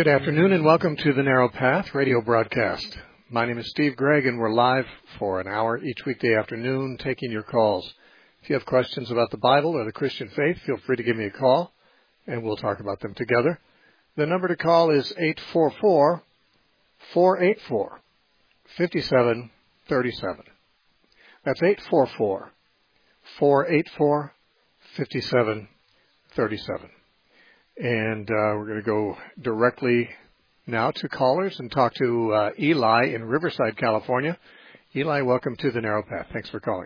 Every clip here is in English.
Good afternoon and welcome to the Narrow Path radio broadcast. My name is Steve Gregg and we're live for an hour each weekday afternoon taking your calls. If you have questions about the Bible or the Christian faith, feel free to give me a call and we'll talk about them together. The number to call is 844-484-5737. That's 844-484-5737. And we're going to go directly now to callers and talk to Eli in Riverside, California. Eli, welcome to the Narrow Path. Thanks for calling.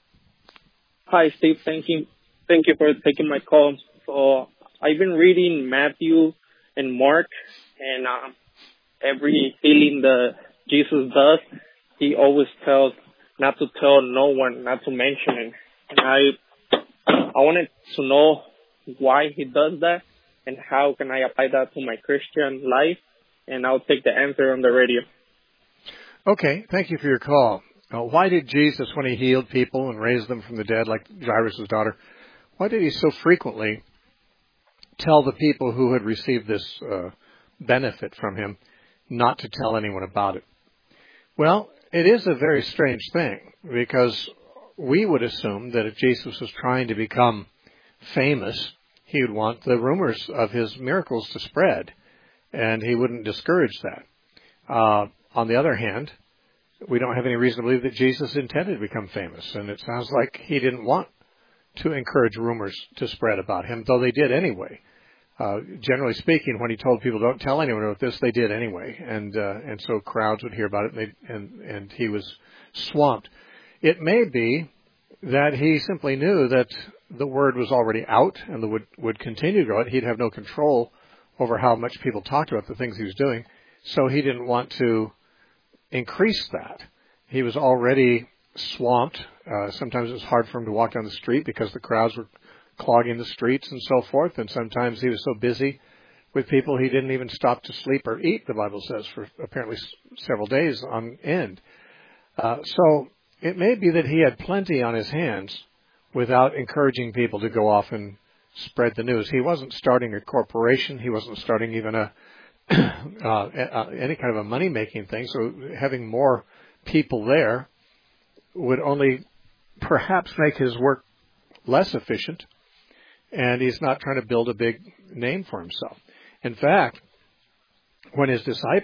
Hi, Steve. Thank you for taking my call. So I've been reading Matthew and Mark, and every healing that Jesus does, he always tells not to tell no one, not to mention it. And I wanted to know why he does that. And how can I apply that to my Christian life? And I'll take the answer on the radio. Okay, thank you for your call. Why did Jesus, when he healed people and raised them from the dead, like Jairus' daughter, why did he so frequently tell the people who had received this benefit from him not to tell anyone about it? Well, it is a very strange thing, because we would assume that if Jesus was trying to become famous, he would want the rumors of his miracles to spread, and he wouldn't discourage that. On the other hand, we don't have any reason to believe that Jesus intended to become famous, and it sounds like he didn't want to encourage rumors to spread about him, though they did anyway. Generally speaking, when he told people, don't tell anyone about this, they did anyway, and so crowds would hear about it, and he was swamped. It may be that he simply knew that the word was already out and would continue to go out. He'd have no control over how much people talked about the things he was doing, so he didn't want to increase that. He was already swamped. Sometimes it was hard for him to walk down the street because the crowds were clogging the streets and so forth, and sometimes he was so busy with people he didn't even stop to sleep or eat, the Bible says, for apparently several days on end. So it may be that he had plenty on his hands without encouraging people to go off and spread the news. He wasn't starting a corporation. He wasn't starting even any kind of a money-making thing. So having more people there would only perhaps make his work less efficient, and he's not trying to build a big name for himself. In fact, when he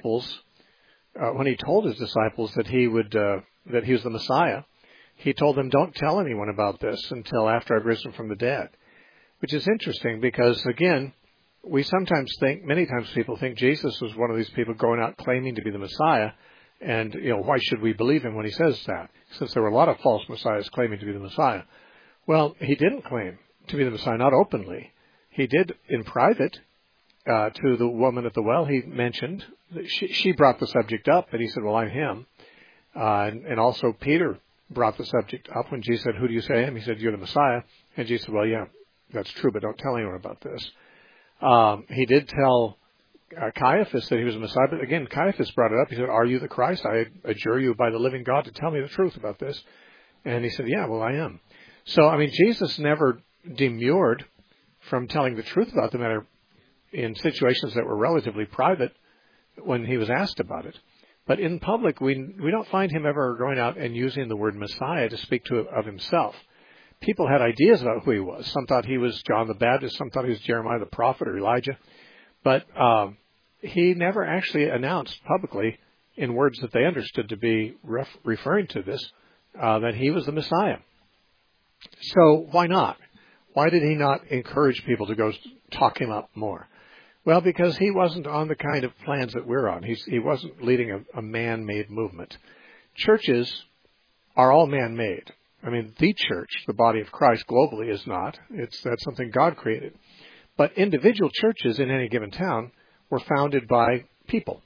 told his disciples that he was the Messiah, he told them, don't tell anyone about this until after I've risen from the dead, which is interesting because, again, many times people think Jesus was one of these people going out claiming to be the Messiah, and, why should we believe him when he says that, since there were a lot of false messiahs claiming to be the Messiah? Well, he didn't claim to be the Messiah, not openly. He did in private to the woman at the well. He mentioned that she brought the subject up, and he said, well, I'm him. And also Peter brought the subject up when Jesus said, who do you say I am? He said, you're the Messiah. And Jesus said, well, yeah, that's true, but don't tell anyone about this. He did tell Caiaphas that he was the Messiah, but again, Caiaphas brought it up. He said, are you the Christ? I adjure you by the living God to tell me the truth about this. And he said, yeah, well, I am. So, Jesus never demurred from telling the truth about the matter in situations that were relatively private when he was asked about it. But in public, we don't find him ever going out and using the word Messiah to speak of himself. People had ideas about who he was. Some thought he was John the Baptist. Some thought he was Jeremiah the prophet or Elijah. But he never actually announced publicly, in words that they understood to be referring to this, that he was the Messiah. So why not? Why did he not encourage people to go talk him up more? Well, because he wasn't on the kind of plans that we're on. He wasn't leading a man-made movement. Churches are all man-made. The church, the body of Christ globally, is not. That's something God created. But individual churches in any given town were founded by people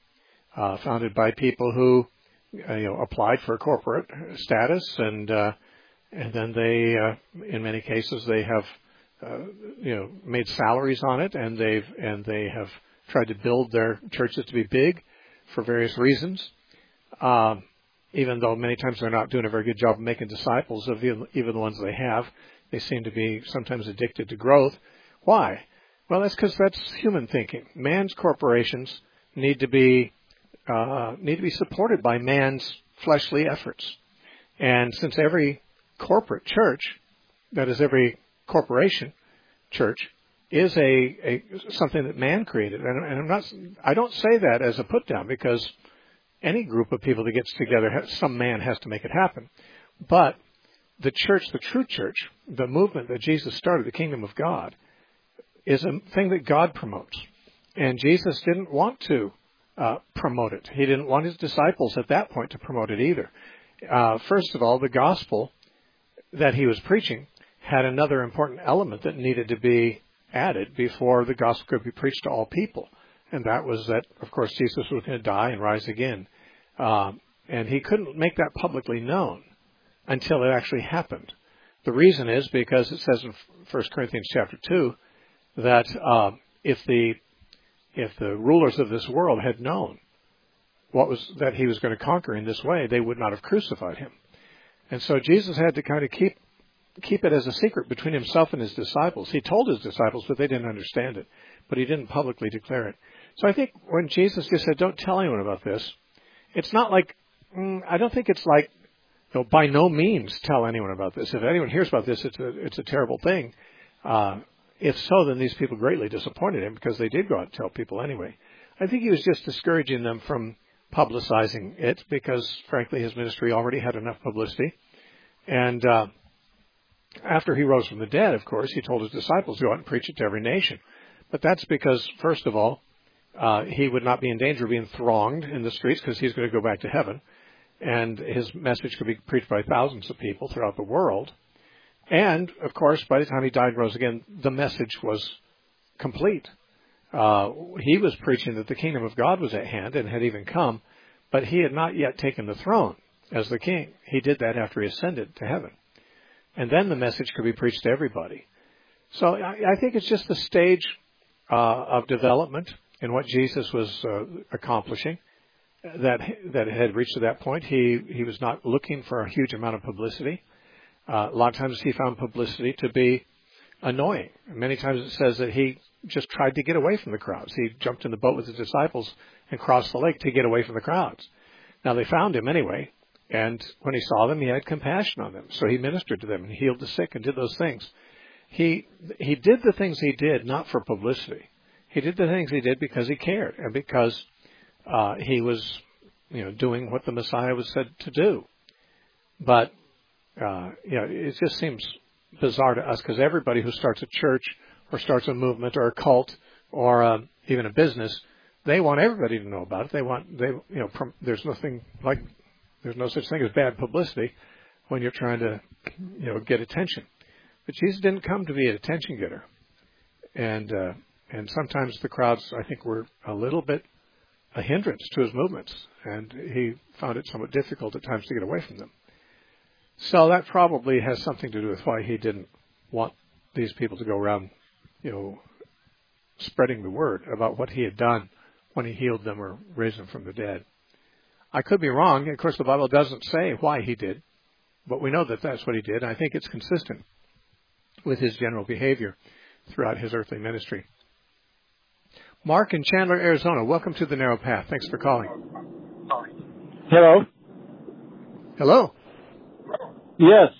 who applied for corporate status, and then they, in many cases, they have made salaries on it, and they have tried to build their churches to be big for various reasons. Even though many times they're not doing a very good job of making disciples of even the ones they have, they seem to be sometimes addicted to growth. Why? Well, that's because that's human thinking. Man's corporations need to be supported by man's fleshly efforts. And since every corporate church, that is every corporation church, is a something that man created, and I don't say that as a put down, because any group of people that gets together, some man has to make it happen. But the church, the true church, the movement that Jesus started, the kingdom of God, is a thing that God promotes. And Jesus didn't want to promote it. He didn't want his disciples at that point to promote it either. First of all, the gospel that he was preaching had another important element that needed to be added before the gospel could be preached to all people. And that was that, of course, Jesus was going to die and rise again. And he couldn't make that publicly known until it actually happened. The reason is because it says in 1 Corinthians chapter 2 that if the rulers of this world had known that he was going to conquer in this way, they would not have crucified him. And so Jesus had to kind of keep it as a secret between himself and his disciples. He told his disciples, but they didn't understand it. But he didn't publicly declare it. So I think when Jesus just said, don't tell anyone about this, it's not like, I don't think it's like, by no means tell anyone about this. If anyone hears about this, it's a terrible thing. If so, then these people greatly disappointed him, because they did go out and tell people anyway. I think he was just discouraging them from publicizing it, because frankly his ministry already had enough publicity. And after he rose from the dead, of course, he told his disciples to go out and preach it to every nation. But that's because, first of all, he would not be in danger of being thronged in the streets, because he's going to go back to heaven. And his message could be preached by thousands of people throughout the world. And, of course, by the time he died and rose again, the message was complete. He was preaching that the kingdom of God was at hand and had even come, but he had not yet taken the throne as the king. He did that after he ascended to heaven. And then the message could be preached to everybody. So I think it's just the stage of development in what Jesus was accomplishing that had reached to that point. He was not looking for a huge amount of publicity. A lot of times he found publicity to be annoying. Many times it says that he just tried to get away from the crowds. He jumped in the boat with his disciples and crossed the lake to get away from the crowds. Now they found him anyway, and when he saw them, he had compassion on them. So he ministered to them and healed the sick and did those things. He did the things he did not for publicity. He did the things he did because he cared and because he was, doing what the Messiah was said to do. But it just seems bizarre to us, because everybody who starts a church or starts a movement or a cult or even a business, they want everybody to know about it. There's no such thing as bad publicity when you're trying to, get attention. But Jesus didn't come to be an attention getter, and sometimes the crowds, I think, were a little bit a hindrance to his movements, and he found it somewhat difficult at times to get away from them. So that probably has something to do with why he didn't want these people to go around, spreading the word about what he had done when he healed them or raised them from the dead. I could be wrong. Of course, the Bible doesn't say why he did, but we know that that's what he did. I think it's consistent with his general behavior throughout his earthly ministry. Mark in Chandler, Arizona, welcome to the Narrow Path. Thanks for calling. Hello. Hello. Yes.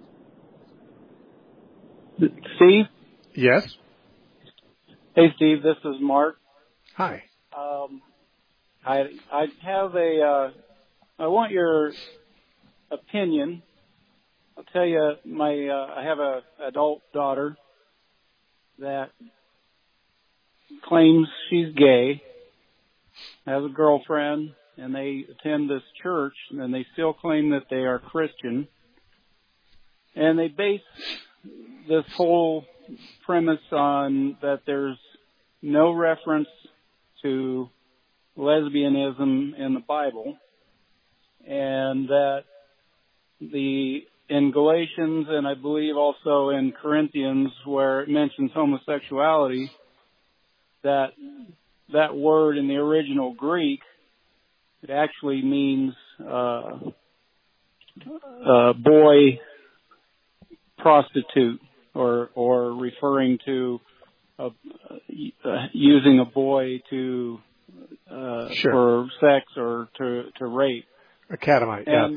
Steve? Yes. Hey, Steve, this is Mark. Hi. I have I want your opinion. I'll tell you, I have a adult daughter that claims she's gay, has a girlfriend, and they attend this church, and they still claim that they are Christian. And they base this whole premise on that there's no reference to lesbianism in the Bible, and that in Galatians, and I believe also in Corinthians, where it mentions homosexuality, that word in the original Greek, it actually means boy prostitute, or referring to using a boy to Sure. for sex or to rape. A catamite, yeah.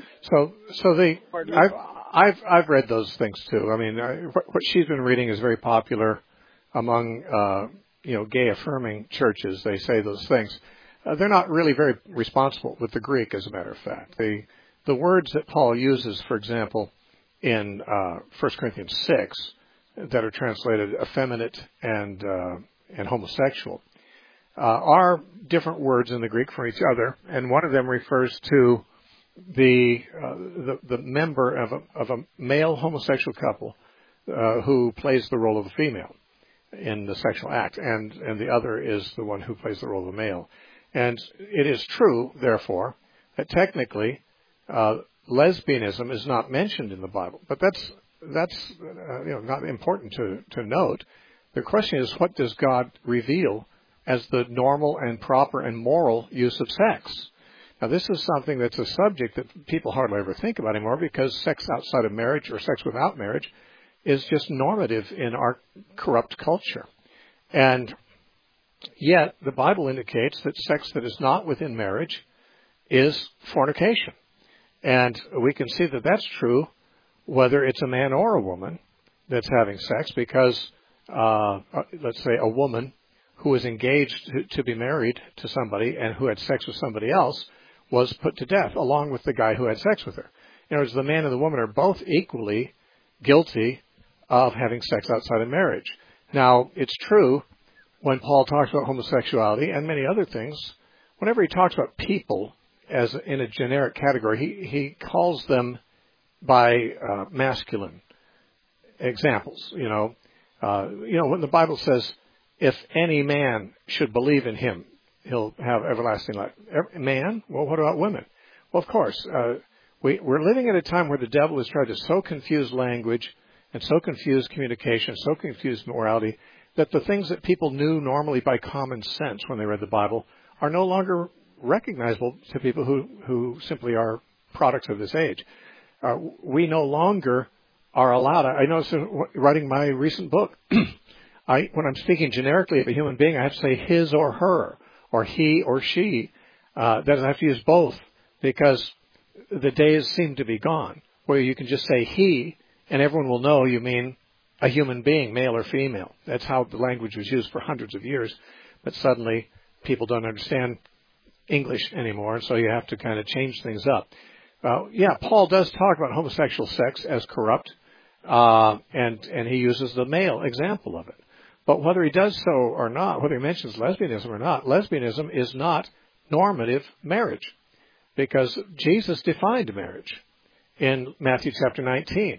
I've read those things too. I mean, what she's been reading is very popular among gay affirming churches. They say those things. They're not really very responsible with the Greek, as a matter of fact. The words that Paul uses, for example, in 1 Corinthians 6, that are translated effeminate and homosexual, are different words in the Greek for each other, and one of them refers to the member of a male homosexual couple who plays the role of a female in the sexual act, and the other is the one who plays the role of a male. And it is true, therefore, that technically lesbianism is not mentioned in the Bible, but that's not important to note. The question is, what does God reveal as the normal and proper and moral use of sex? Now, this is something that's a subject that people hardly ever think about anymore, because sex outside of marriage or sex without marriage is just normative in our corrupt culture. And yet, the Bible indicates that sex that is not within marriage is fornication. And we can see that that's true whether it's a man or a woman that's having sex, because, let's say, a woman who is engaged to be married to somebody and who had sex with somebody else was put to death, along with the guy who had sex with her. In other words, the man and the woman are both equally guilty of having sex outside of marriage. Now, it's true when Paul talks about homosexuality and many other things, whenever he talks about people as in a generic category, he calls them by masculine examples. When the Bible says, if any man should believe in him, he'll have everlasting life. Man? Well, what about women? Well, of course, we're living at a time where the devil has tried to so confuse language and so confuse communication, so confuse morality, that the things that people knew normally by common sense when they read the Bible are no longer recognizable to people who simply are products of this age. We no longer are allowed. I noticed writing my recent book, when I'm speaking generically of a human being, I have to say his or her, or he or she. That I have to use both, because the days seem to be gone where you can just say he and everyone will know you mean a human being, male or female. That's how the language was used for hundreds of years. But suddenly people don't understand English anymore, and so you have to kind of change things up. Paul does talk about homosexual sex as corrupt, and he uses the male example of it. But whether he does so or not, whether he mentions lesbianism or not, lesbianism is not normative marriage, because Jesus defined marriage in Matthew chapter 19.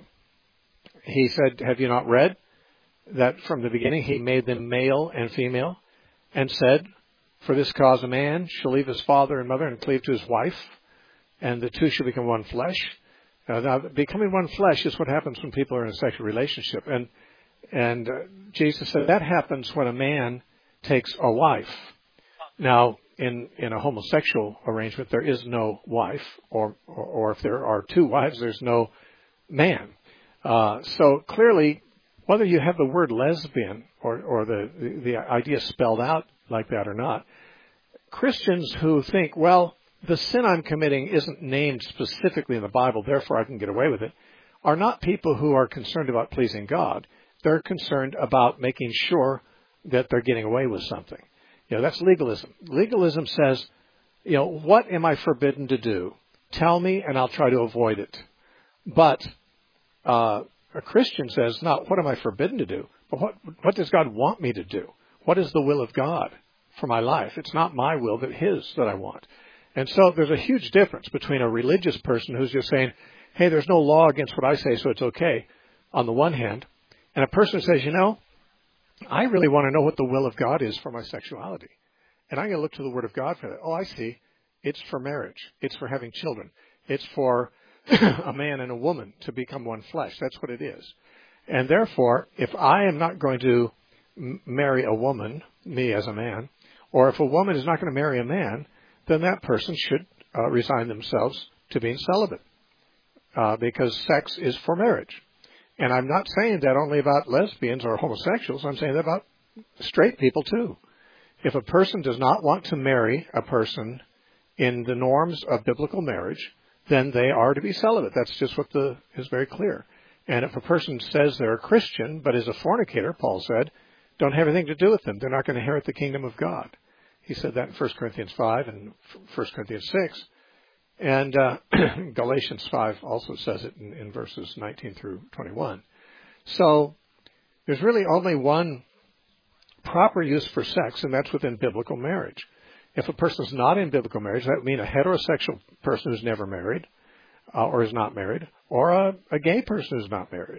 He said, have you not read that from the beginning he made them male and female, and said, for this cause a man shall leave his father and mother and cleave to his wife, and the two shall become one flesh. Now, becoming one flesh is what happens when people are in a sexual relationship. And Jesus said that happens when a man takes a wife. Now, in a homosexual arrangement, there is no wife, or if there are two wives, there's no man. So clearly, whether you have the word lesbian or the idea spelled out like that or not, Christians who think, well, the sin I'm committing isn't named specifically in the Bible, therefore I can get away with it, are not people who are concerned about pleasing God. They're concerned about making sure that they're getting away with something. That's legalism. Legalism says, what am I forbidden to do? Tell me and I'll try to avoid it. But a Christian says, not what am I forbidden to do, but what does God want me to do? What is the will of God for my life? It's not my will, but His that I want. And so there's a huge difference between a religious person who's just saying, hey, there's no law against what I say, so it's okay, on the one hand, and a person who says, I really want to know what the will of God is for my sexuality. And I'm going to look to the Word of God for that. Oh, I see. It's for marriage. It's for having children. It's for a man and a woman to become one flesh. That's what it is. And therefore, if I am not going to marry a woman, me as a man, or if a woman is not going to marry a man, then that person should resign themselves to being celibate, because sex is for marriage. And I'm not saying that only about lesbians or homosexuals. I'm saying that about straight people too. If a person does not want to marry a person in the norms of biblical marriage, then they are to be celibate. That's just what is very clear. And if a person says they're a Christian but is a fornicator, Paul said, don't have anything to do with them. They're not going to inherit the kingdom of God. He said that in 1 Corinthians 5 and 1 Corinthians 6. And Galatians 5 also says it in verses 19 through 21. So there's really only one proper use for sex, and that's within biblical marriage. If a person is not in biblical marriage, that would mean a heterosexual person who's never married or is not married, or a gay person who's not married.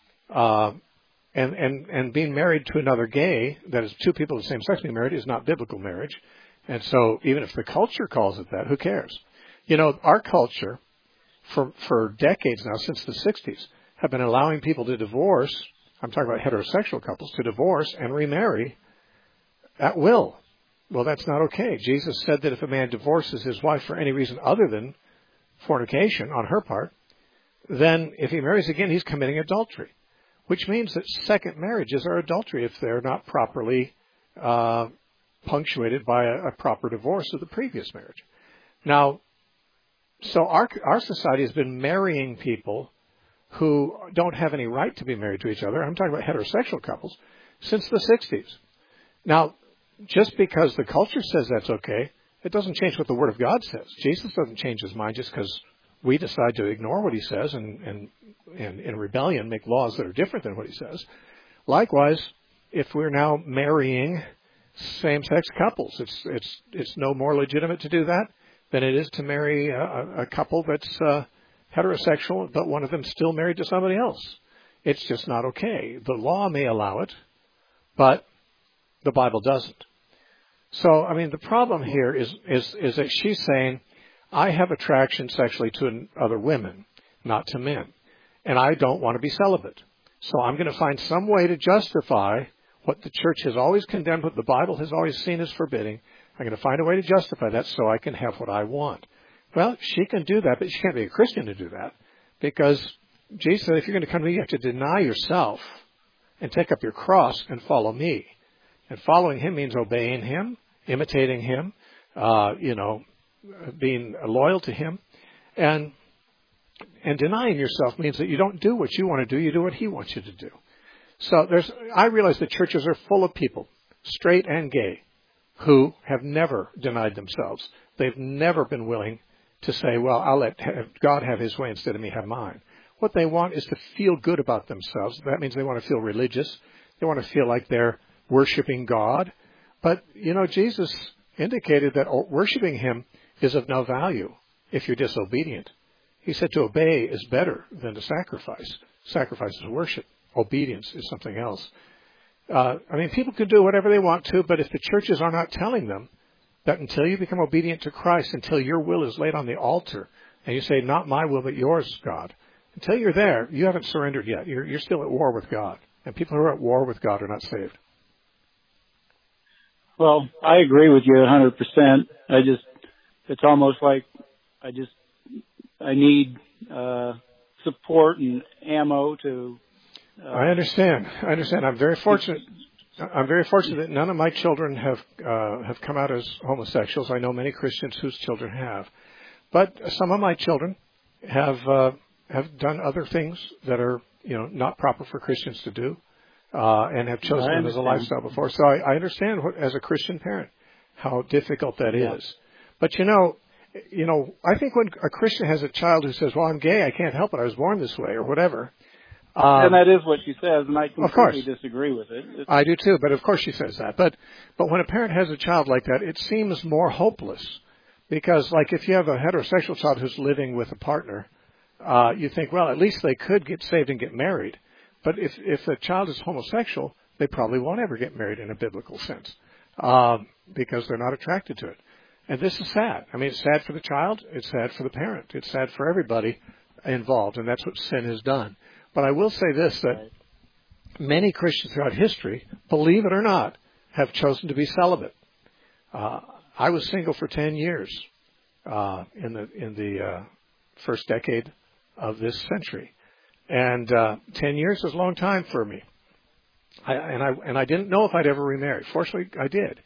And being married to another gay, that is two people of the same sex being married, is not biblical marriage. And so even if the culture calls it that, who cares? You know, our culture, for decades now, since the 60s, have been allowing people to divorce, I'm talking about heterosexual couples, to divorce and remarry at will. Well, that's not okay. Jesus said that if a man divorces his wife for any reason other than fornication on her part, then if he marries again, he's committing adultery, which means that second marriages are adultery if they're not properly punctuated by a proper divorce of the previous marriage. Now, so our society has been marrying people who don't have any right to be married to each other. I'm talking about heterosexual couples since the 60s. Now, just because the culture says that's okay, it doesn't change what the Word of God says. Jesus doesn't change his mind just because we decide to ignore what he says and in rebellion make laws that are different than what he says. Likewise, if we're now marrying same-sex couples, it's no more legitimate to do that than it is to marry a couple that's heterosexual, but one of them still married to somebody else. It's just not okay. The law may allow it, but the Bible doesn't. So, I mean, the problem here is that she's saying, I have attraction sexually to other women, not to men, and I don't want to be celibate. So I'm going to find some way to justify what the church has always condemned, what the Bible has always seen as forbidding. I'm going to find a way to justify that so I can have what I want. Well, she can do that, but she can't be a Christian to do that, because Jesus said, if you're going to come to me, you have to deny yourself and take up your cross and follow me. And following him means obeying him, imitating him, being loyal to him. And denying yourself means that you don't do what you want to do, you do what he wants you to do. So I realize that churches are full of people, straight and gay, who have never denied themselves. They've never been willing to say, well, I'll let God have his way instead of me have mine. What they want is to feel good about themselves. That means they want to feel religious. They want to feel like they're worshiping God. But, Jesus indicated that worshiping him is of no value if you're disobedient. He said to obey is better than to sacrifice. Sacrifice is worship. Obedience is something else. People can do whatever they want to, but if the churches are not telling them that until you become obedient to Christ, until your will is laid on the altar, and you say, not my will, but yours, God, until you're there, you haven't surrendered yet. You're still at war with God. And people who are at war with God are not saved. Well, I agree with you 100%. It's almost like I need support and ammo to... I understand. I'm very fortunate. That none of my children have come out as homosexuals. I know many Christians whose children have, but some of my children have done other things that are not proper for Christians to do, and have chosen them as a lifestyle before. So I understand as a Christian parent how difficult that is. But I think when a Christian has a child who says, "Well, I'm gay, I can't help it. I was born this way," or whatever. And that is what she says, and I completely disagree with it. I do too, but of course she says that. But when a parent has a child like that, it seems more hopeless. Because, like, if you have a heterosexual child who's living with a partner, you think, well, at least they could get saved and get married. But if the child is homosexual, they probably won't ever get married in a biblical sense, because they're not attracted to it. And this is sad. It's sad for the child. It's sad for the parent. It's sad for everybody involved, and that's what sin has done. But I will say this, that many Christians throughout history, believe it or not, have chosen to be celibate. I was single for 10 years in the first decade of this century. And 10 years is a long time for me. I didn't know if I'd ever remarry. Fortunately, I did.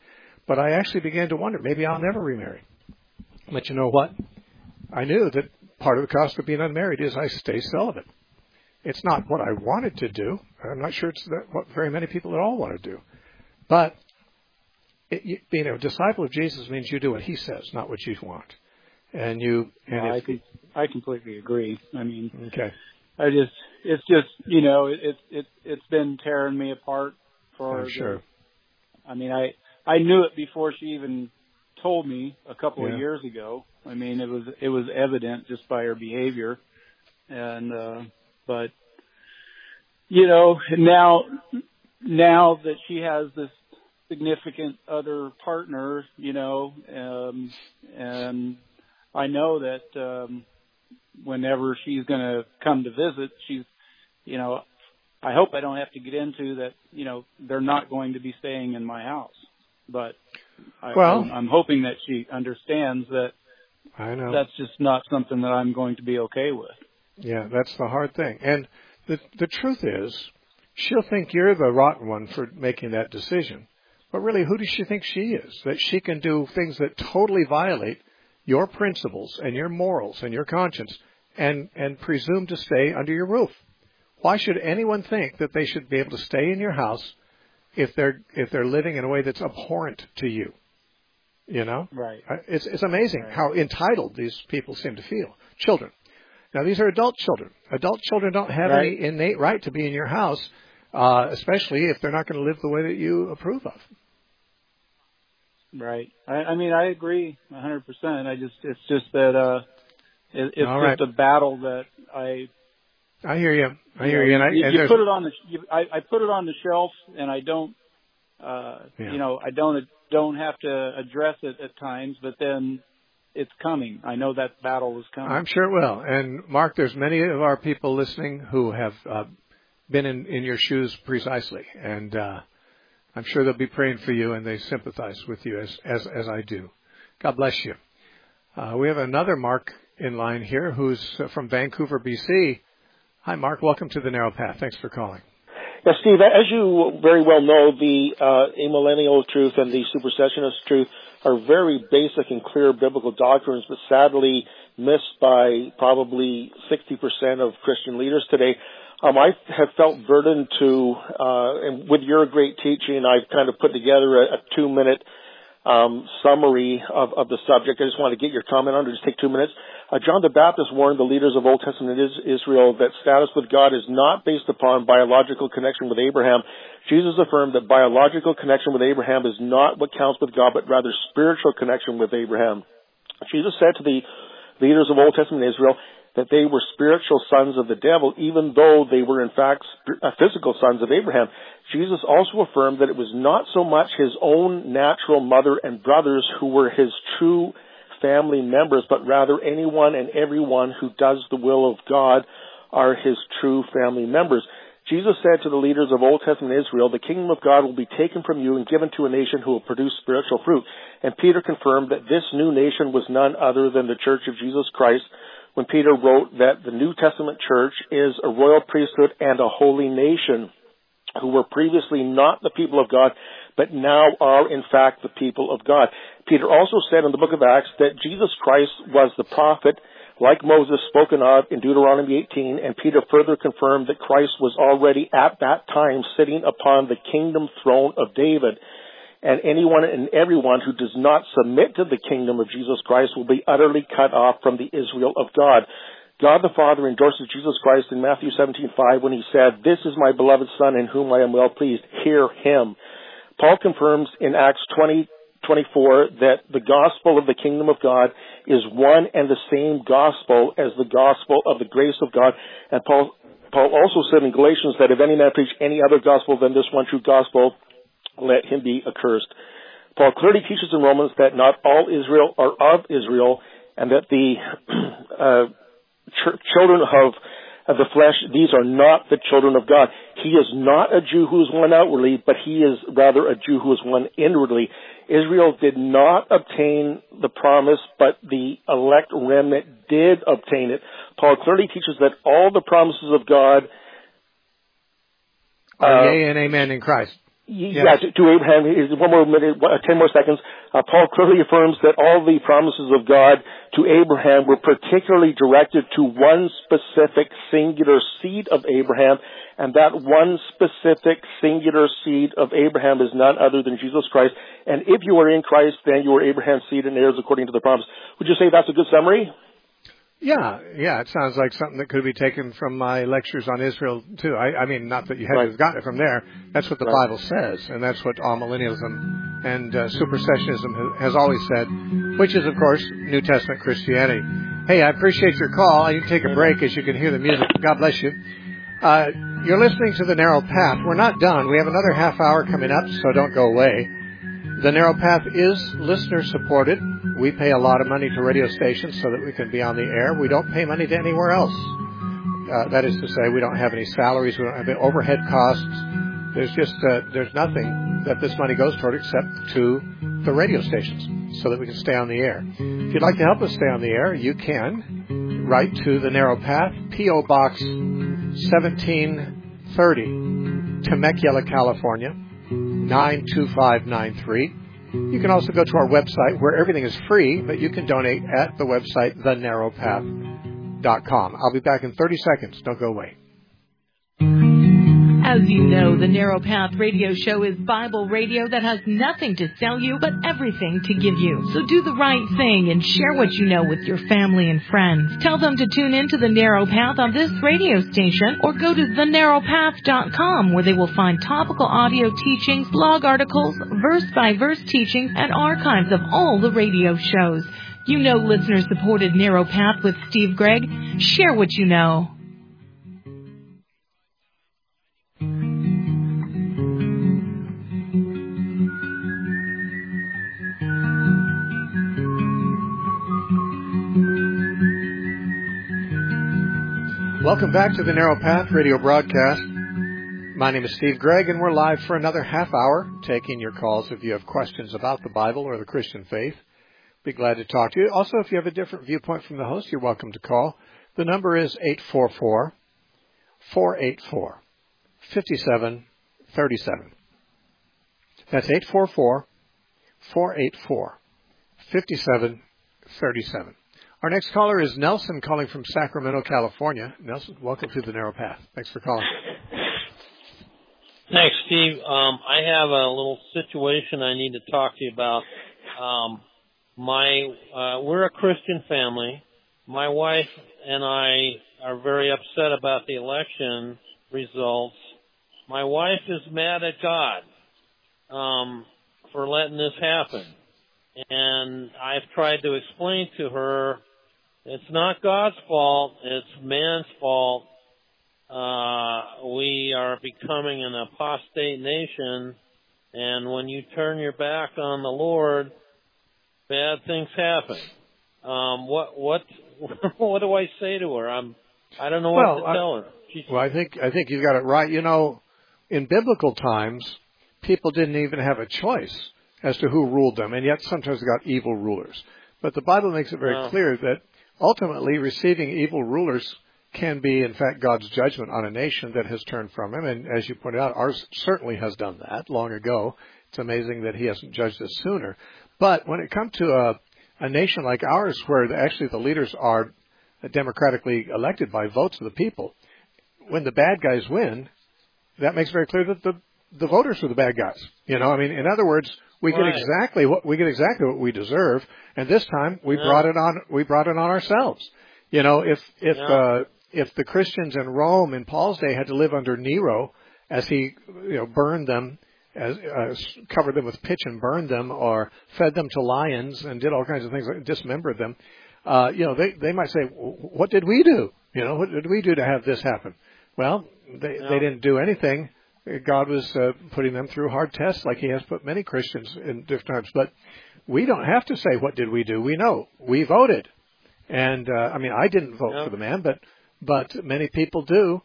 But I actually began to wonder, maybe I'll never remarry. But you know what? I knew that part of the cost of being unmarried is I stay celibate. It's not what I wanted to do. I'm not sure it's what very many people at all want to do. But being a disciple of Jesus means you do what he says, not what you want. And I completely agree. I mean, okay. It's just, you know, it's been tearing me apart for. I'm sure. I mean, I knew it before she even told me a couple of years ago. I mean, it was evident just by her behavior, and but you know, now that she has this significant other partner, you know, and I know that whenever she's going to come to visit, she's, you know, I hope I don't have to get into that, you know, they're not going to be staying in my house. But I'm hoping that she understands that I know that's just not something that I'm going to be okay with. Yeah, that's the hard thing. And the truth is, she'll think you're the rotten one for making that decision. But really, who does she think she is? That she can do things that totally violate your principles and your morals and your conscience and presume to stay under your roof. Why should anyone think that they should be able to stay in your house if they're living in a way that's abhorrent to you? You know? Right. It's amazing how entitled these people seem to feel. Children. Now, these are adult children. Adult children don't have any innate right to be in your house, especially if they're not going to live the way that you approve of. Right. I mean, I agree 100%. It's just that it's just a battle that I hear you. You put it on I put it on the shelf, and I don't. You know, I don't have to address it at times, but then it's coming. I know that battle is coming. I'm sure it will. And Mark, there's many of our people listening who have been in your shoes precisely, and I'm sure they'll be praying for you, and they sympathize with you as I do. God bless you. We have another Mark in line here who's from Vancouver, BC. Hi, Mark. Welcome to the Narrow Path. Thanks for calling. Yeah, Steve, as you very well know, the amillennial truth and the supersessionist truth are very basic and clear biblical doctrines, but sadly missed by probably 60% of Christian leaders today. I have felt burdened to, and with your great teaching, I've kind of put together a 2-minute summary of the subject. I just want to get your comment on it. Just take 2 minutes. John the Baptist warned the leaders of Old Testament Israel that status with God is not based upon biological connection with Abraham. Jesus affirmed that biological connection with Abraham is not what counts with God, but rather spiritual connection with Abraham. Jesus said to the leaders of Old Testament Israel that they were spiritual sons of the devil, even though they were in fact physical sons of Abraham. Jesus also affirmed that it was not so much his own natural mother and brothers who were his true family members, but rather anyone and everyone who does the will of God are his true family members. Jesus said to the leaders of Old Testament Israel, the kingdom of God will be taken from you and given to a nation who will produce spiritual fruit. And Peter confirmed that this new nation was none other than the Church of Jesus Christ, when Peter wrote that the New Testament church is a royal priesthood and a holy nation who were previously not the people of God, but now are in fact the people of God. Peter also said in the book of Acts that Jesus Christ was the prophet, like Moses, spoken of in Deuteronomy 18, and Peter further confirmed that Christ was already at that time sitting upon the kingdom throne of David. And anyone and everyone who does not submit to the kingdom of Jesus Christ will be utterly cut off from the Israel of God. God the Father endorses Jesus Christ in Matthew 17:5 when he said, "This is my beloved Son in whom I am well pleased. Hear him." Paul confirms in Acts 20:24 that the gospel of the kingdom of God is one and the same gospel as the gospel of the grace of God. And Paul also said in Galatians that if any man preach any other gospel than this one true gospel, let him be accursed. Paul clearly teaches in Romans that not all Israel are of Israel, and that the children of the flesh, these are not the children of God. He is not a Jew who is one outwardly, but he is rather a Jew who is one inwardly. Israel did not obtain the promise, but the elect remnant did obtain it. Paul clearly teaches that all the promises of God are yea and amen in Christ. Yeah, to Abraham, one more minute, 10 more seconds. Paul clearly affirms that all the promises of God to Abraham were particularly directed to one specific singular seed of Abraham, and that one specific singular seed of Abraham is none other than Jesus Christ. And if you are in Christ, then you are Abraham's seed and heirs according to the promise. Would you say that's a good summary? Yeah, it sounds like something that could be taken from my lectures on Israel, too. I mean, not that you had to have gotten it from there. That's what the Bible says, and that's what amillennialism and supersessionism has always said, which is, of course, New Testament Christianity. Hey, I appreciate your call. I need to take a break, as you can hear the music. God bless you. You're listening to The Narrow Path. We're not done. We have another half hour coming up, so don't go away. The Narrow Path is listener-supported. We pay a lot of money to radio stations so that we can be on the air. We don't pay money to anywhere else. That is to say, we don't have any salaries. We don't have any overhead costs. There's nothing that this money goes toward except to the radio stations so that we can stay on the air. If you'd like to help us stay on the air, you can write to The Narrow Path, P.O. Box 1730, Temecula, California, 92593. You can also go to our website where everything is free, but you can donate at the website thenarrowpath.com. I'll be back in 30 seconds. Don't go away. As you know, the Narrow Path radio show is Bible radio that has nothing to sell you but everything to give you. So do the right thing and share what you know with your family and friends. Tell them to tune in to the Narrow Path on this radio station or go to thenarrowpath.com where they will find topical audio teachings, blog articles, verse-by-verse teachings, and archives of all the radio shows. You know listener-supported Narrow Path with Steve Gregg. Share what you know. Welcome back to the Narrow Path radio broadcast. My name is Steve Gregg, and we're live for another half hour, taking your calls if you have questions about the Bible or the Christian faith. Be glad to talk to you. Also, if you have a different viewpoint from the host, you're welcome to call. The number is 844-484-5737. That's 844-484-5737. Our next caller is Nelson, calling from Sacramento, California. Nelson, welcome to the Narrow Path. Thanks for calling. Thanks, Steve. I have a little situation I need to talk to you about. We're a Christian family. My wife and I are very upset about the election results. My wife is mad at God for letting this happen. And I've tried to explain to her it's not God's fault, it's man's fault. We are becoming an apostate nation, and when you turn your back on the Lord, bad things happen. What do I say to her? I don't know what to tell her. I think you've got it right. You know, in biblical times, people didn't even have a choice as to who ruled them, and yet sometimes they got evil rulers. But the Bible makes it very clear that ultimately receiving evil rulers can be, in fact, God's judgment on a nation that has turned from Him. And as you pointed out, ours certainly has done that long ago. It's amazing that He hasn't judged us sooner. But when it comes to a nation like ours, where actually the leaders are democratically elected by votes of the people, when the bad guys win, that makes very clear that the voters were the bad guys. You know, I mean, in other words, we get exactly what we deserve, and this time we brought it on ourselves. You know, if the Christians in Rome in Paul's day had to live under Nero as he burned them, covered them with pitch and burned them, or fed them to lions and did all kinds of things, like dismembered them, they might say, what did we do? You know, what did we do to have this happen? Well, they didn't do anything. God was putting them through hard tests, like He has put many Christians in different times. But we don't have to say, what did we do? We know. We voted. And, I didn't vote for the man, but many people do.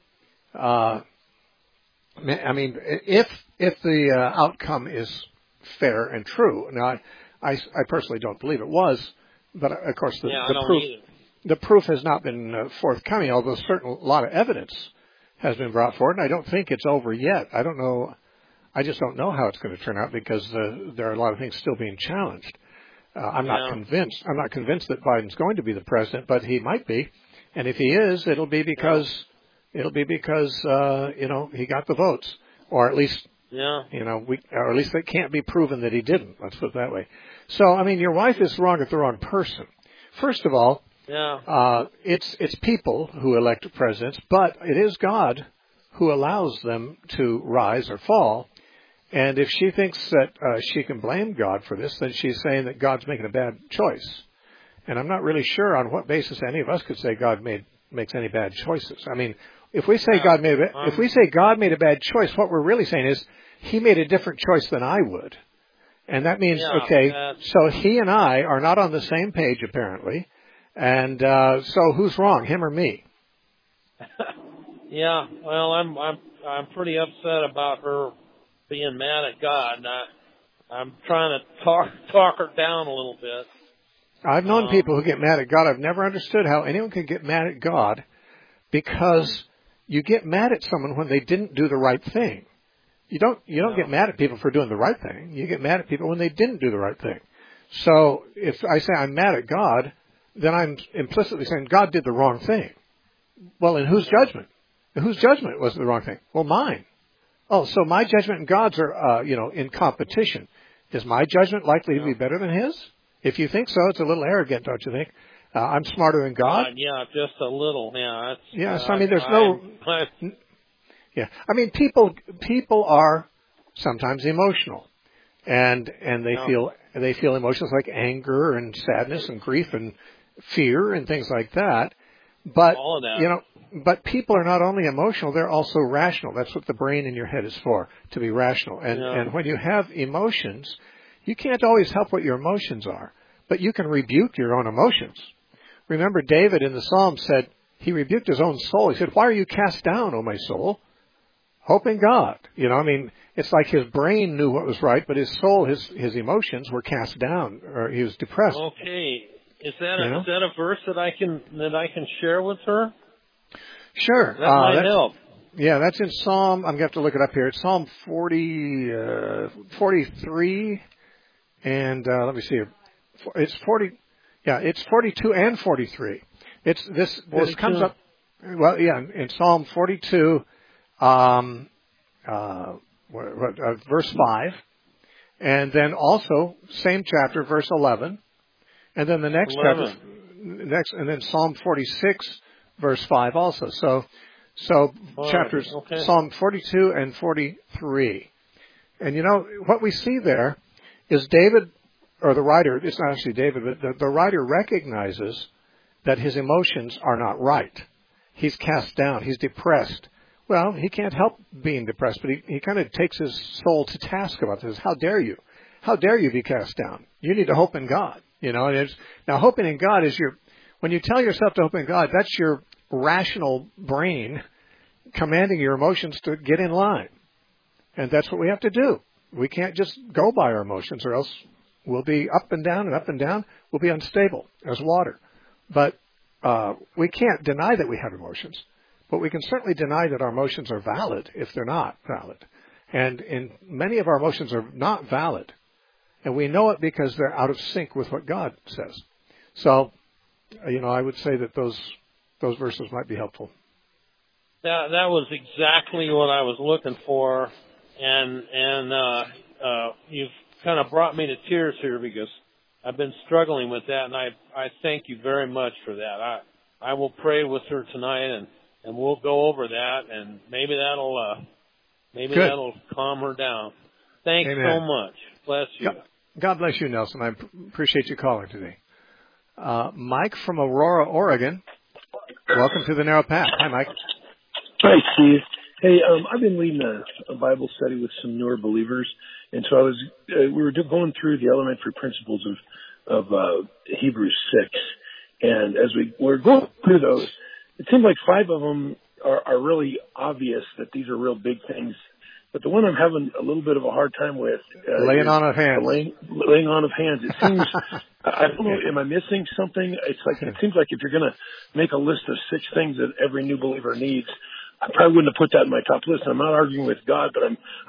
If the outcome is fair and true. Now, I personally don't believe it was, but of course the proof has not been forthcoming, although a lot of evidence has been brought forward, and I don't think it's over yet. I don't know I just don't know how it's going to turn out because there are a lot of things still being challenged. I'm not convinced. I'm not convinced that Biden's going to be the president, but he might be. And if he is, it'll be because he got the votes, or at least or at least it can't be proven that he didn't. Let's put it that way. So, I mean, your wife is wrong at the wrong person. First of all, it's people who elect presidents, but it is God who allows them to rise or fall. And if she thinks that she can blame God for this, then she's saying that God's making a bad choice. And I'm not really sure on what basis any of us could say God makes any bad choices. I mean, if we say God made a bad choice, what we're really saying is He made a different choice than I would. And that means, so He and I are not on the same page apparently. And so who's wrong, him or me? Yeah, well, I'm pretty upset about her being mad at God. I'm trying to talk her down a little bit. I've known people who get mad at God. I've never understood how anyone can get mad at God, because you get mad at someone when they didn't do the right thing. You don't get mad at people for doing the right thing. You get mad at people when they didn't do the right thing. So if I say I'm mad at God, then I'm implicitly saying God did the wrong thing. Well, in whose judgment? Whose judgment was the wrong thing? Well, mine. Oh, so my judgment and God's are, in competition. Is my judgment likely to be better than His? If you think so, it's a little arrogant, don't you think? I'm smarter than God. Yeah, just a little. Yeah. Yes, I mean, there's no. Yeah, I mean, people are sometimes emotional, and they feel emotions like anger and sadness and grief and fear and things like that. But all of that. But people are not only emotional, they're also rational. That's what the brain in your head is for, to be rational. And when you have emotions, you can't always help what your emotions are, but you can rebuke your own emotions. Remember, David in the Psalm said, he rebuked his own soul. He said, "Why are you cast down, O my soul? Hope in God." It's like his brain knew what was right, but his soul, his emotions were cast down, or he was depressed. Okay. Is that a verse that I can share with her? Sure. That might help. Yeah, that's in Psalm. I'm going to have to look it up here. It's Psalm 43, and let me see. It's 40. Yeah, it's 42 and 43. This comes up. Well, yeah, in Psalm 42, verse 5, and then also same chapter, verse 11, and then the next 11. chapter, and then Psalm 46. Verse 5 also. So chapters, Psalm 42 and 43. And what we see there is David, or the writer, it's not actually David, but the writer recognizes that his emotions are not right. He's cast down. He's depressed. Well, he can't help being depressed, but he kind of takes his soul to task about this. How dare you? How dare you be cast down? You need to hope in God. Now hoping in God is when you tell yourself to hope in God, that's your rational brain commanding your emotions to get in line. And that's what we have to do. We can't just go by our emotions, or else we'll be up and down and up and down. We'll be unstable as water. But we can't deny that we have emotions. But we can certainly deny that our emotions are valid if they're not valid. And many of our emotions are not valid. And we know it because they're out of sync with what God says. So, I would say that those verses might be helpful. That was exactly what I was looking for, and you've kind of brought me to tears here, because I've been struggling with that, and I thank you very much for that. I will pray with her tonight, and we'll go over that, and maybe that'll calm her down. Thanks Amen. So much. Bless you. God bless you, Nelson. I appreciate you calling today. Mike from Aurora, Oregon. Welcome to the Narrow Path. Hi, Mike. Hi, Steve. Hey, I've been leading a Bible study with some newer believers, and so we were going through the elementary principles of Hebrews 6, and as we were going through those, it seemed like 5 of them are really obvious that these are real big things. But the one I'm having a little bit of a hard time with laying on of hands. Laying on of hands. It seems I don't know. Am I missing something? It seems like if you're going to make a list of 6 things that every new believer needs, I probably wouldn't have put that in my top list. I'm not arguing with God, but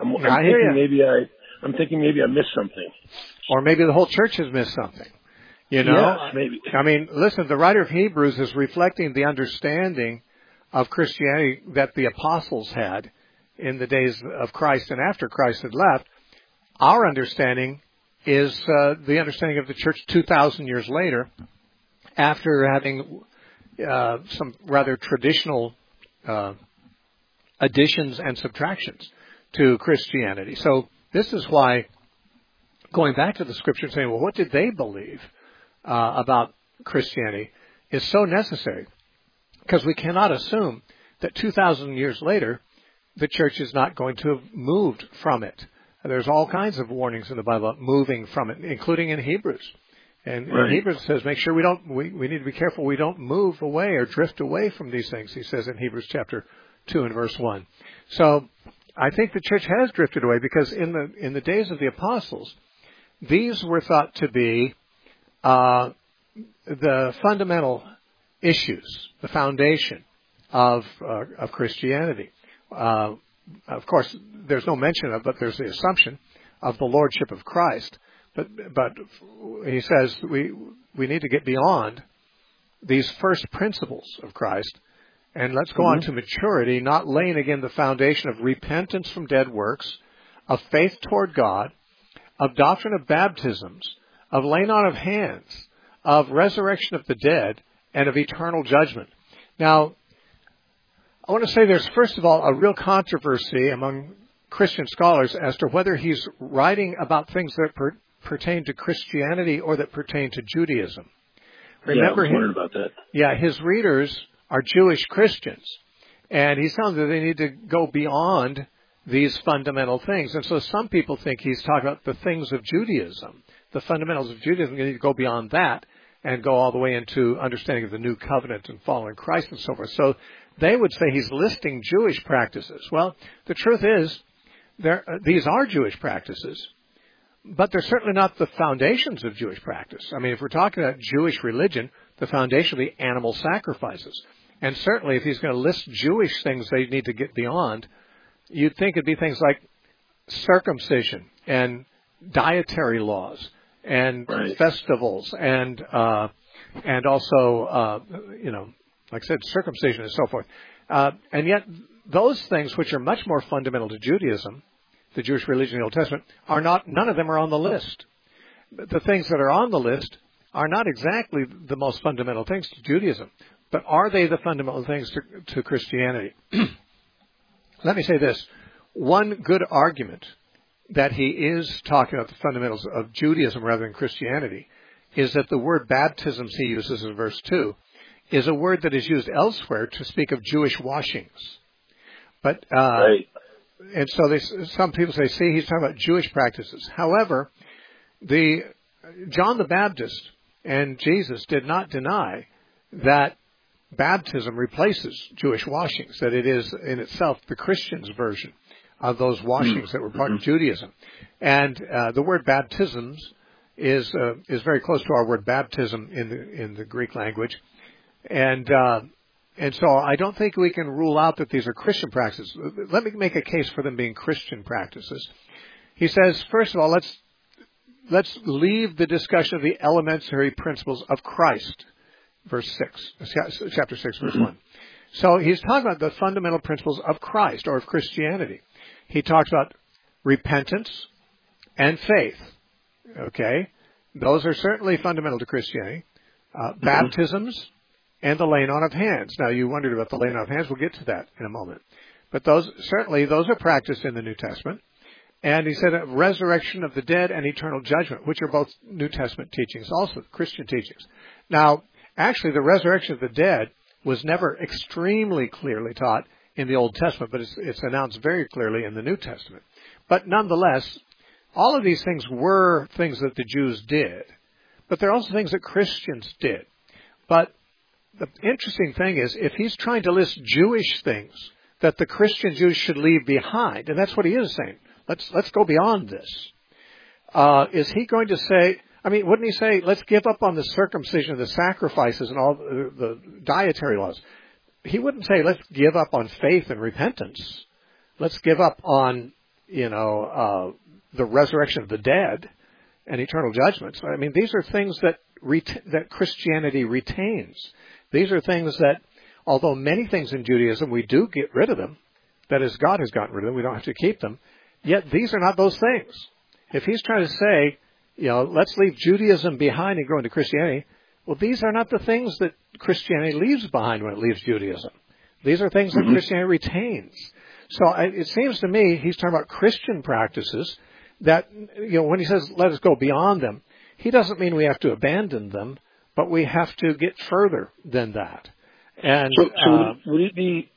I'm thinking maybe I missed something. Or maybe the whole church has missed something. You know? Yes, maybe. I mean, listen, the writer of Hebrews is reflecting the understanding of Christianity that the apostles had in the days of Christ and after Christ had left. Our understanding is the understanding of the church 2,000 years later, after having some rather traditional additions and subtractions to Christianity. So this is why going back to the Scripture and saying, well, what did they believe about Christianity is so necessary, because we cannot assume that 2,000 years later the church is not going to have moved from it. There's all kinds of warnings in the Bible about moving from it, including in Hebrews. And right. Hebrews says, make sure we need to be careful we don't move away or drift away from these things, he says in Hebrews chapter 2 and verse 1. So I think the church has drifted away because in the days of the apostles, these were thought to be the fundamental issues, the foundation of Christianity. Of course, there's no mention of, but there's the assumption of the lordship of Christ. But he says we need to get beyond these first principles of Christ, and let's go on to maturity, not laying again the foundation of repentance from dead works, of faith toward God, of doctrine of baptisms, of laying on of hands, of resurrection of the dead, and of eternal judgment. Now, I want to say there's, first of all, a real controversy among Christian scholars as to whether he's writing about things that pertain to Christianity or that pertain to Judaism. Remember, I was wondering about that. Yeah, his readers are Jewish Christians, and he's telling them they need to go beyond these fundamental things. And so some people think he's talking about the things of Judaism, the fundamentals of Judaism. You need to go beyond that and go all the way into understanding of the new covenant and following Christ and so forth. So they would say he's listing Jewish practices. Well, the truth is, these are Jewish practices, but they're certainly not the foundations of Jewish practice. I mean, if we're talking about Jewish religion, the foundation will be animal sacrifices. And certainly if he's going to list Jewish things they need to get beyond, you'd think it'd be things like circumcision and dietary laws and festivals and also, like I said, circumcision and so forth. And yet those things which are much more fundamental to Judaism, the Jewish religion in the Old Testament, are not, none of them are on the list. The things that are on the list are not exactly the most fundamental things to Judaism, but are they the fundamental things to Christianity? Let me say this. One good argument that he is talking about the fundamentals of Judaism rather than Christianity is that the word baptisms he uses in verse 2 is a word that is used elsewhere to speak of Jewish washings. But and so some people say, see, he's talking about Jewish practices. However, John the Baptist and Jesus did not deny that baptism replaces Jewish washings, that it is in itself the Christian's version of those washings that were part of Judaism. And the word baptisms is very close to our word baptism in the Greek language. And so I don't think we can rule out that these are Christian practices. Let me make a case for them being Christian practices. He says, first of all, let's leave the discussion of the elementary principles of Christ. Verse 6, chapter 6, verse 1. So he's talking about the fundamental principles of Christ or of Christianity. He talks about repentance and faith. Okay? Those are certainly fundamental to Christianity. Baptisms and the laying on of hands. Now, you wondered about the laying on of hands. We'll get to that in a moment. But those are practiced in the New Testament. And he said resurrection of the dead and eternal judgment, which are both New Testament teachings, also Christian teachings. Now, actually, the resurrection of the dead was never extremely clearly taught in the Old Testament, but it's announced very clearly in the New Testament. But nonetheless, all of these things were things that the Jews did, but they're also things that Christians did. But the interesting thing is, if he's trying to list Jewish things that the Christian Jews should leave behind, and that's what he is saying, let's go beyond this. Is he going to say, I mean, wouldn't he say, let's give up on the circumcision, the sacrifices, and all the dietary laws? he wouldn't say, let's give up on faith and repentance. Let's give up on, the resurrection of the dead and eternal judgments. I mean, these are things that Christianity retains. These are things that, although many things in Judaism, we do get rid of them, that is, God has gotten rid of them, we don't have to keep them, yet these are not those things. If he's trying to say, let's leave Judaism behind and go into Christianity, well, these are not the things that Christianity leaves behind when it leaves Judaism. These are things that Christianity retains. So it seems to me he's talking about Christian practices that, when he says, let us go beyond them, he doesn't mean we have to abandon them, but we have to get further than that. And so would it be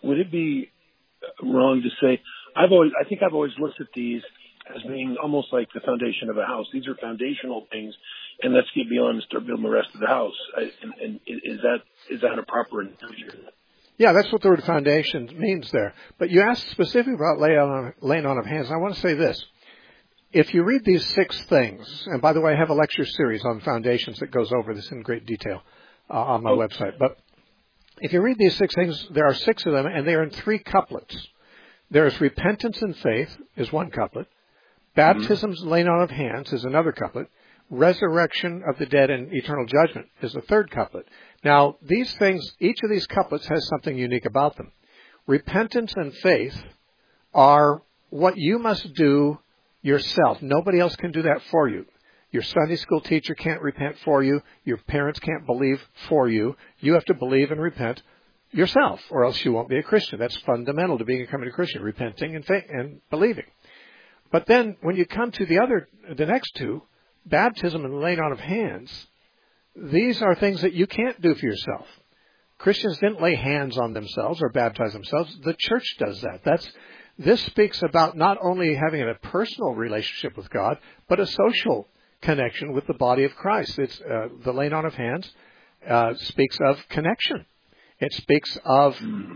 wrong to say, I think I've always looked at these as being almost like the foundation of a house. These are foundational things, and let's get beyond and start building the rest of the house. And is that a proper interpretation? Yeah, that's what the word foundation means there. But you asked specifically about laying on of hands. I want to say this. If you read these 6 things, and by the way, I have a lecture series on foundations that goes over this in great detail on my website. But if you read these 6 things, there are 6 of them, and they are in 3 couplets. There is repentance and faith is one couplet. Baptisms and laying on of hands is another couplet. Resurrection of the dead and eternal judgment is the third couplet. Now, these things, each of these couplets has something unique about them. Repentance and faith are what you must do yourself. Nobody else can do that for you. Your Sunday school teacher can't repent for you. Your parents can't believe for you. You have to believe and repent yourself, or else you won't be a Christian. That's fundamental to becoming a Christian, repenting and believing. But then when you come to the next 2, baptism and the laying on of hands, these are things that you can't do for yourself. Christians didn't lay hands on themselves or baptize themselves. The church does that. This speaks about not only having a personal relationship with God, but a social connection with the body of Christ. It's the laying on of hands speaks of connection. It speaks of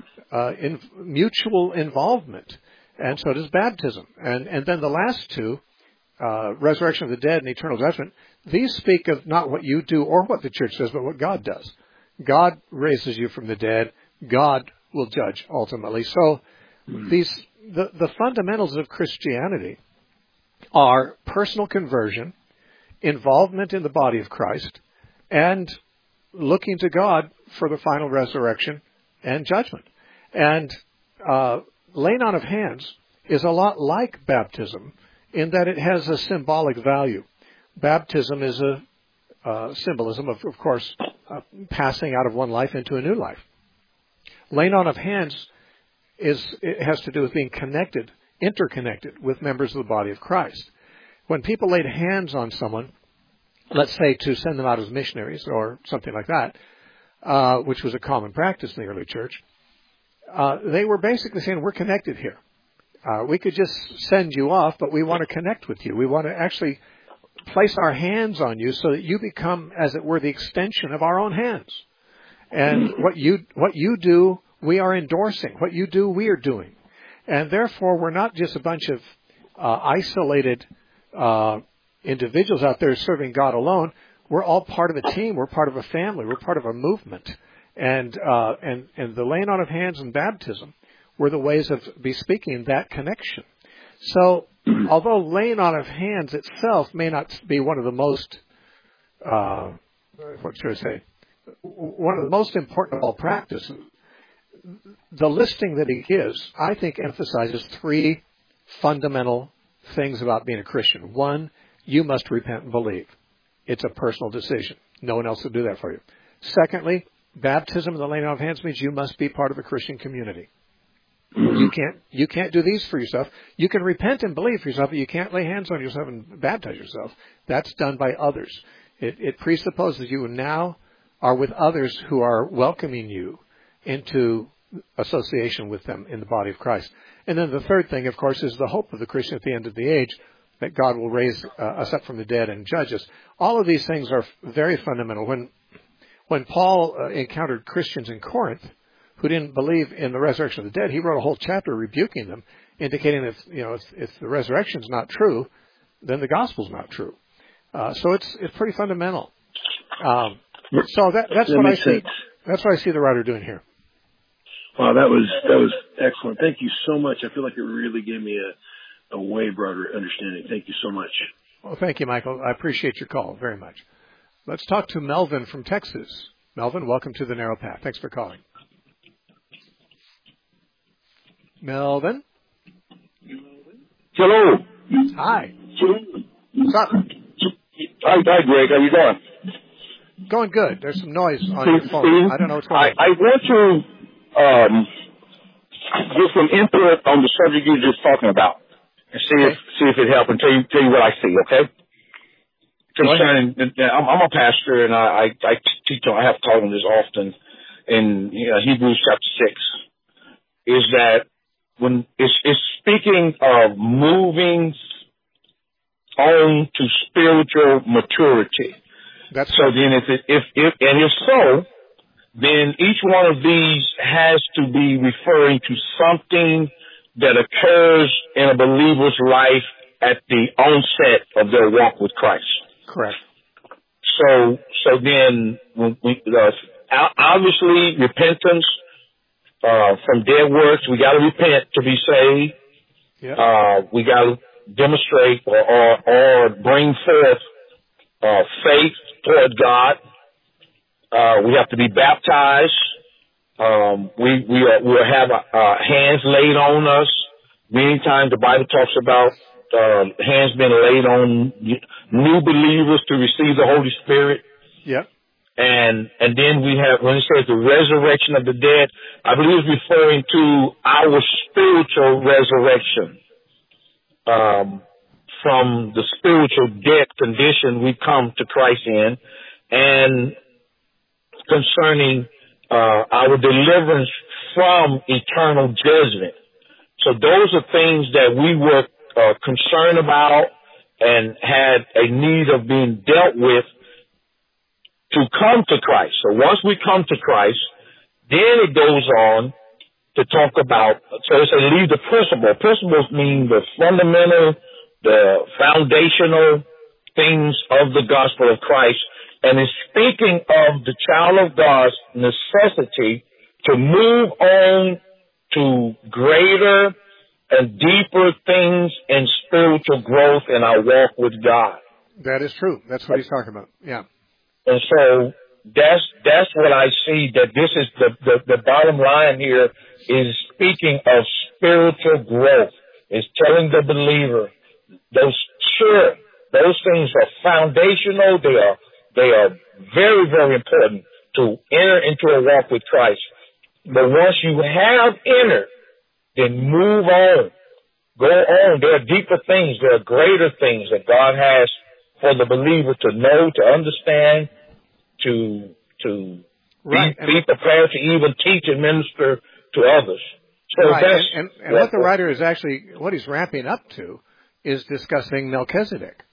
mutual involvement, and so does baptism. And then the last 2, resurrection of the dead and eternal judgment, these speak of not what you do or what the church does, but what God does. God raises you from the dead. God will judge ultimately. So the fundamentals of Christianity are personal conversion, involvement in the body of Christ, and looking to God for the final resurrection and judgment. And laying on of hands is a lot like baptism in that it has a symbolic value. Baptism is a symbolism of course, passing out of one life into a new life. Laying on of hands it has to do with being interconnected with members of the body of Christ. When people laid hands on someone, let's say to send them out as missionaries or something like that, which was a common practice in the early church, they were basically saying, we're connected here. We could just send you off, but we want to connect with you. We want to actually place our hands on you so that you become, as it were, the extension of our own hands. And what you do, we are endorsing. What you do, we are doing. And therefore, we're not just a bunch of isolated individuals out there serving God alone. We're all part of a team. We're part of a family. We're part of a movement. And the laying on of hands and baptism were the ways of bespeaking that connection. So, although laying on of hands itself may not be one of the most, one of the most important of all practices, the listing that he gives, I think, emphasizes 3 fundamental things about being a Christian. 1, you must repent and believe. It's a personal decision. No one else will do that for you. Secondly, baptism and the laying on of hands means you must be part of a Christian community. You can't do these for yourself. You can repent and believe for yourself, but you can't lay hands on yourself and baptize yourself. That's done by others. It presupposes you now are with others who are welcoming you into association with them in the body of Christ. And then the third thing, of course, is the hope of the Christian at the end of the age, that God will raise us up from the dead and judge us. All of these things are very fundamental. When Paul encountered Christians in Corinth who didn't believe in the resurrection of the dead, he wrote a whole chapter rebuking them, indicating if the resurrection is not true, then the gospel's not true. So it's pretty fundamental. So that's what I see. That's what I see the writer doing here. Wow, that was excellent. Thank you so much. I feel like it really gave me a way broader understanding. Thank you so much. Well, thank you, Michael. I appreciate your call very much. Let's talk to Melvin from Texas. Melvin, welcome to the Narrow Path. Thanks for calling. Melvin? Hello. Hi. What's up? Hi, Greg. How you doing? Going good. There's some noise on your phone. I don't know what's going on. I want to get some input on the subject you were just talking about and see if it helps and tell you what I see, okay? Concerning, I'm a pastor and I teach, I have taught on this often in Hebrews chapter 6, is that when it's speaking of moving on to spiritual maturity. That's so then if so, then each one of these has to be referring to something that occurs in a believer's life at the onset of their walk with Christ. Correct. So then obviously repentance from dead works, we got to repent to be saved. Yep. We got to demonstrate or bring forth faith toward God. We have to be baptized. We'll have hands laid on us. Many times the Bible talks about hands being laid on new believers to receive the Holy Spirit. Yep. And then we have, when it says the resurrection of the dead, I believe it's referring to our spiritual resurrection. From the spiritual dead condition we come to Christ in, and concerning our deliverance from eternal judgment. So those are things that we were concerned about and had a need of being dealt with to come to Christ. So once we come to Christ, then it goes on to talk about, so it's a leave the principle. Principles mean the fundamental, the foundational things of the gospel of Christ, and is speaking of the child of God's necessity to move on to greater and deeper things in spiritual growth in our walk with God. That is true. That's what he's talking about. Yeah. And so that's what I see, that this is the bottom line here is speaking of spiritual growth. It's telling the believer those things are foundational. They are very, very important to enter into a walk with Christ. But once you have entered, then move on. Go on. There are deeper things. There are greater things that God has for the believer to know, to understand, to be prepared to even teach and minister to others. So right. And what the writer is actually, what he's ramping up to is discussing Melchizedek.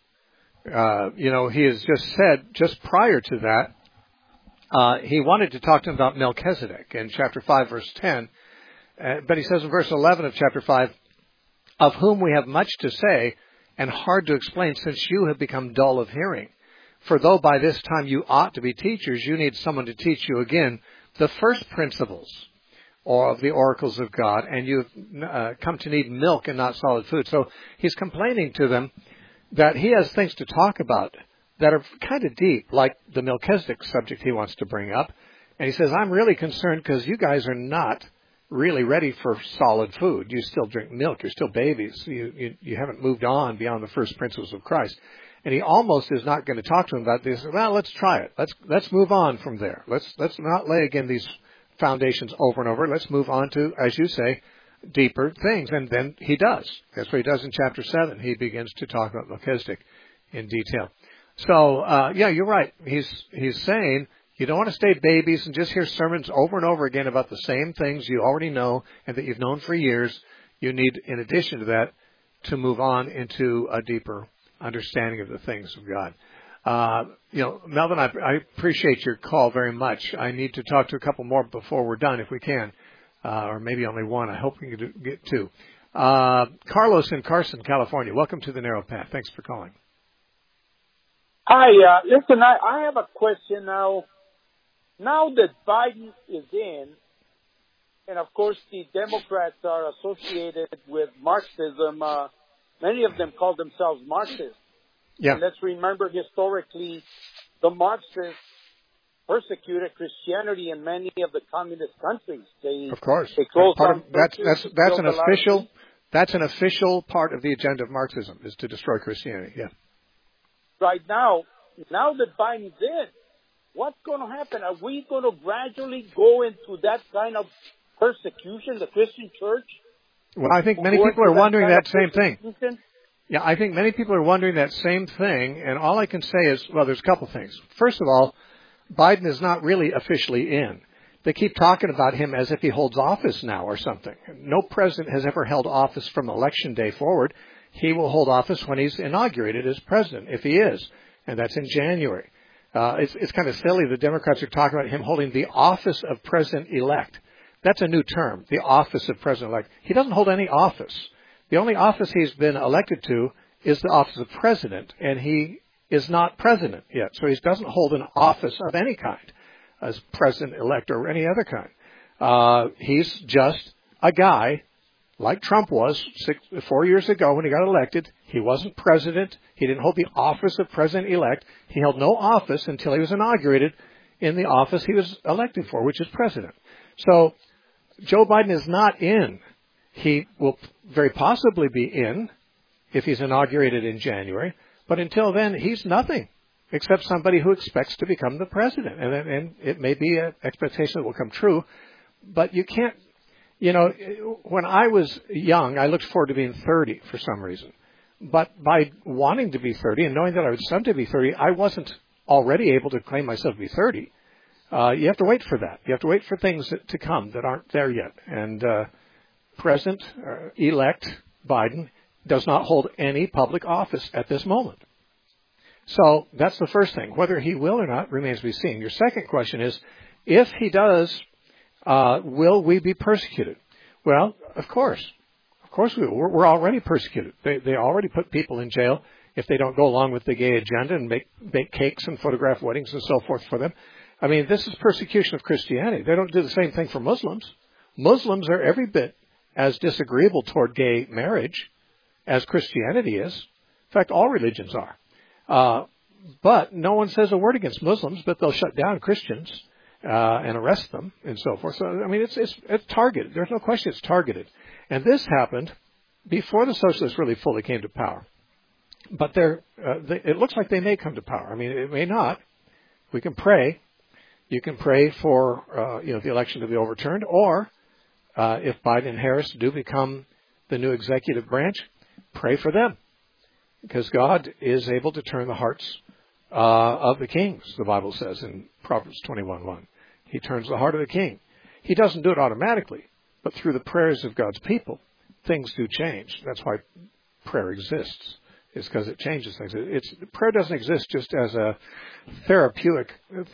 He has just said, just prior to that, he wanted to talk to him about Melchizedek in chapter 5, verse 10. But he says in verse 11 of chapter 5, of whom we have much to say and hard to explain, since you have become dull of hearing. For though by this time you ought to be teachers, you need someone to teach you again the first principles or of the oracles of God, and you've come to need milk and not solid food. So he's complaining to them that he has things to talk about that are kind of deep, like the Melchizedek subject he wants to bring up. And he says, I'm really concerned because you guys are not really ready for solid food. You still drink milk. You're still babies. You haven't moved on beyond the first principles of Christ. And he almost is not going to talk to him about this. Well, let's try it. Let's move on from there. Let's not lay again these foundations over and over. Let's move on to, as you say, deeper things. And then he does. That's what he does in chapter 7. He begins to talk about Melchizedek in detail. So, you're right. He's saying you don't want to stay babies and just hear sermons over and over again about the same things you already know and that you've known for years. You need, in addition to that, to move on into a deeper understanding of the things of God. Melvin, I appreciate your call very much. I need to talk to a couple more before we're done, if we can, or maybe only one. I hope we can get two. Carlos in Carson, California. Welcome to the Narrow Path. Thanks for calling. Hi. Listen, I have a question now. Now that Biden is in, and of course the Democrats are associated with Marxism. Many of them call themselves Marxists. Yeah. And let's remember historically, the Marxists persecuted Christianity in many of the communist countries. Of course. They closed down churches, that's an official part of the agenda of Marxism, is to destroy Christianity. Yeah. Right now that Biden's in, what's going to happen? Are we going to gradually go into that kind of persecution, the Christian church? Well, I think many people are wondering that same thing. Yeah, I think many people are wondering that same thing, and all I can say is, well, there's a couple things. First of all, Biden is not really officially in. They keep talking about him as if he holds office now or something. No president has ever held office from election day forward. He will hold office when he's inaugurated as president, if he is, and that's in January. It's kind of silly. The Democrats are talking about him holding the office of president-elect. That's a new term, the office of president-elect. He doesn't hold any office. The only office he's been elected to is the office of president, and he is not president yet. So he doesn't hold an office of any kind as president-elect or any other kind. He's just a guy like Trump was 4 years ago when he got elected. He wasn't president. He didn't hold the office of president-elect. He held no office until he was inaugurated in the office he was elected for, which is president. So Joe Biden is not in. He will very possibly be in if he's inaugurated in January. But until then, he's nothing except somebody who expects to become the president. And it may be an expectation that will come true. But you can't, when I was young, I looked forward to being 30 for some reason. But by wanting to be 30 and knowing that I would someday be 30, I wasn't already able to claim myself to be 30. You have to wait for that. You have to wait for things to come that aren't there yet. And President-elect Biden does not hold any public office at this moment. So that's the first thing. Whether he will or not remains to be seen. Your second question is, if he does, will we be persecuted? Well, of course. Of course we will. We're already persecuted. They already put people in jail if they don't go along with the gay agenda and bake cakes and photograph weddings and so forth for them. I mean, this is persecution of Christianity. They don't do the same thing for Muslims. Muslims are every bit as disagreeable toward gay marriage as Christianity is. In fact, all religions are. But no one says a word against Muslims, but they'll shut down Christians and arrest them and so forth. So, I mean, it's targeted. There's no question it's targeted. And this happened before the socialists really fully came to power. But it looks like they may come to power. I mean, it may not. We can pray. You can pray for the election to be overturned, or if Biden and Harris do become the new executive branch, pray for them, because God is able to turn the hearts of the kings, the Bible says in Proverbs 21:1. He turns the heart of the king. He doesn't do it automatically, but through the prayers of God's people, things do change. That's why prayer exists. Is because it changes things. Prayer doesn't exist just as a therapeutic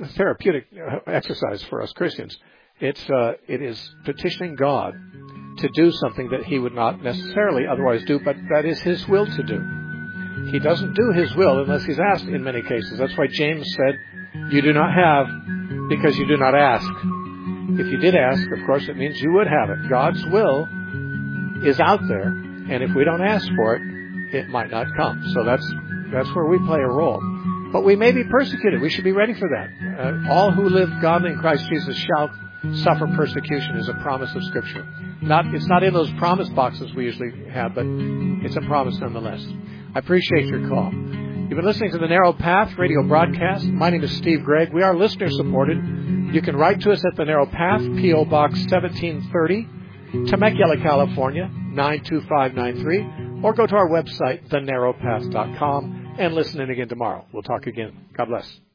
exercise for us Christians. It is petitioning God to do something that He would not necessarily otherwise do, but that is His will to do. He doesn't do His will unless He's asked in many cases. That's why James said, "You do not have because you do not ask." If you did ask, of course, it means you would have it. God's will is out there, and if we don't ask for it, it might not come. So that's where we play a role. But we may be persecuted. We should be ready for that. All who live godly in Christ Jesus shall suffer persecution is a promise of Scripture. It's not in those promise boxes we usually have, but it's a promise nonetheless. I appreciate your call. You've been listening to the Narrow Path radio broadcast. My name is Steve Gregg. We are listener supported. You can write to us at the Narrow Path, P.O. Box 1730, Temecula, California, 92593. Or go to our website, thenarrowpath.com, and listen in again tomorrow. We'll talk again. God bless.